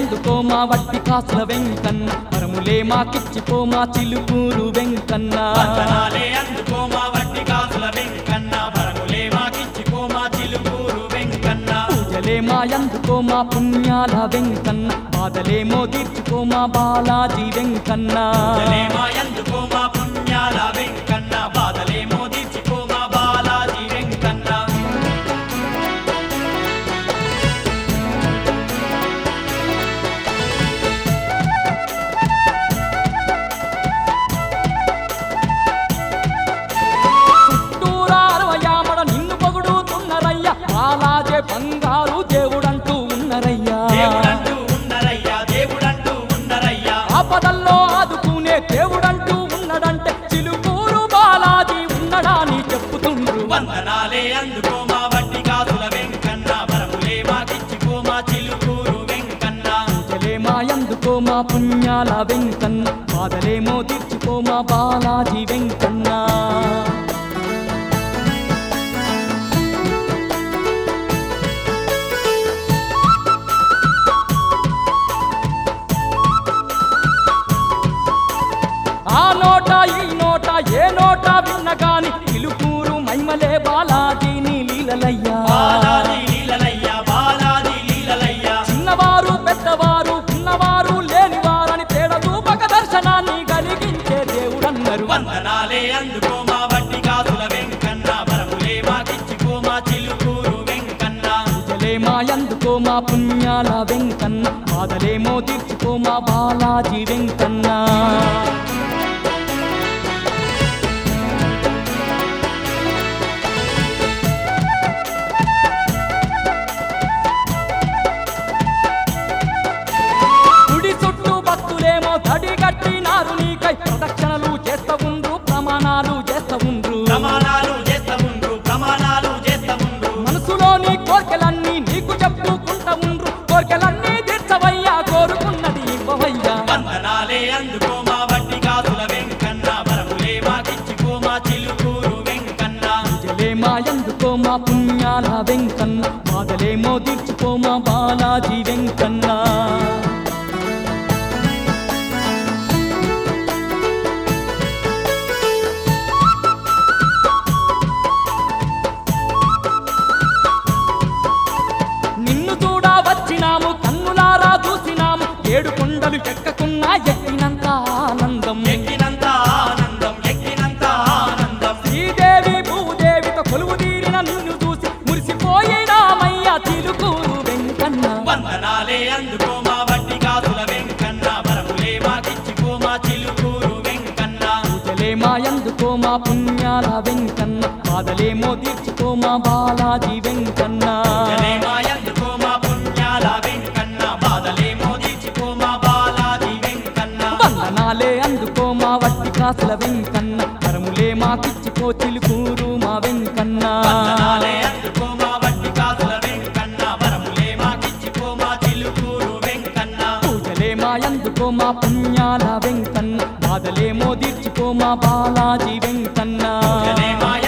అందుకో మా వట్టి కాసుల వెంకన్న వరములే మాకిచ్చిపో మా చిలుకూరు వెంకన్న వందనాలే అందుకో మా వట్టి కాసుల వెంకన్న వరములే మాకిచ్చిపో మా చిలుకూరు వెంకన్న పూజలే మా అందుకో మా పుణ్యాల వెంకన్న బాధలేమో తీర్చుకో మా బాలాజీ వెంకన్న పూజలే మా అందుకో మా పుణ్యాల వెంకన్న బాధలేమో తీర్చుకో మా బాలాజీ వెంకన్న బాలాజే బంగారు దేవుడంటూ ఉన్నరయ్యా దేవుడంటూ ఉన్నరయ్యా దేవుడంటూ ఉన్నరయ్యా ఆపదల్లో ఆదుకునే దేవుడంటూ ఉన్నడంటే చిలుకూరు బాలాజీ ఉన్నడాని చెప్పుతుండ్రు వందనాలే అందుకో మా వట్టి కాసుల వెంకన్న వరములే మాకిచ్చిపో మా చిలుకూరు వెంకన్న పూజలే మా అందుకో మా పుణ్యాల వెంకన్న బాధలేమో తీర్చుకో మా బాలాజీ వెంకన్న ఆ నోట ఈ నోట ఏ నోట విన్నగాని చిలుకూరు మైమలే బాలాజీ నీ లీలలయ్యా బాలాజీ లీలలయ్యా బాలాజీ లీలలయ్యా చిన్నవారు పెద్దవారు ఉన్నవారు లేనివారని తేడా చూపక దర్శనాన్ని కలిగించే దేవుడన్నారు వందనాలే అందుకో మా వట్టి కాసుల వెంకన్న వరములే మాకిచ్చిపో మా చిలుకూరు వెంకన్న పూజలే మా అందుకో మా పుణ్యాల వెంకన్న బాధలేమో తీర్చుకో మా బాలాజీ వెంకన్న తడి కట్టినారు నీకై ప్రదక్షిణలు చేస్తా ఉండ్రు ప్రమాణాలు చేస్తా ఉండ్రు ప్రమాణాలు చేస్తా ఉండ్రు ప్రమాణాలు చేస్తా ఉండ్రు మనసులోని కోర్కెలన్నీ నీకు చెప్పుకుంటా ఉండ్రు కోర్కెలన్నీ తీర్చవయ్యా కోరుకున్నది ఇవ్వవయ్యా వందనాలే అందుకో మా వట్టి కాసుల వెంకన్న వరములే మాకిచ్చిపో మా చిలుకూరు వెంకన్న పూజలే మా అందుకో మా పుణ్యాల వెంకన్న బాధలేమో తీర్చుకో మా బాలాజీ వెంకన్న వచ్చినాము కన్నులారా చూసినాము ఏడు కొండలు ఎక్కకున్నా ఎక్కినంత ఆనందం ఎక్కినంత ఆనందం ఎక్కినంత ఆనందం శ్రీదేవి భూదేవితో కొలువు తీరిన నిన్ను చూసి మురిసిపోయినామయ్యా చిలుకూరు వెంకన్న వందనాలే అందుకో మా వట్టి కాసుల వెంకన్న వరములే మాకిచ్చిపో మా చిలుకూరు వెంకన్న పూజలే మా అందుకో మా పుణ్యాల వెంకన్న బాధలేమో తీర్చుకో మా బాలాజీ వెంకన్న పూజలే మా అందుకో మా పుణ్యాల వెంకన్న బాధలేమో తీర్చుకో మా బాలాజీ వెంకన్న వందనాలే అందుకో మా వట్టి కాసుల వెంకన్న వరములే మాకిచ్చిపో చిలుకూరు మా వెంకన్న వందనాలే అందుకో మా వట్టి కాసుల వెంకన్న వరములే మాకిచ్చిపో మా చిలుకూరు వెంకన్న పూజలే మా అందుకో మా పుణ్యాల వెంకన్న బాధలేమో తీర్చుకో మా బాలాజీ వెంకన్న పూజలే మా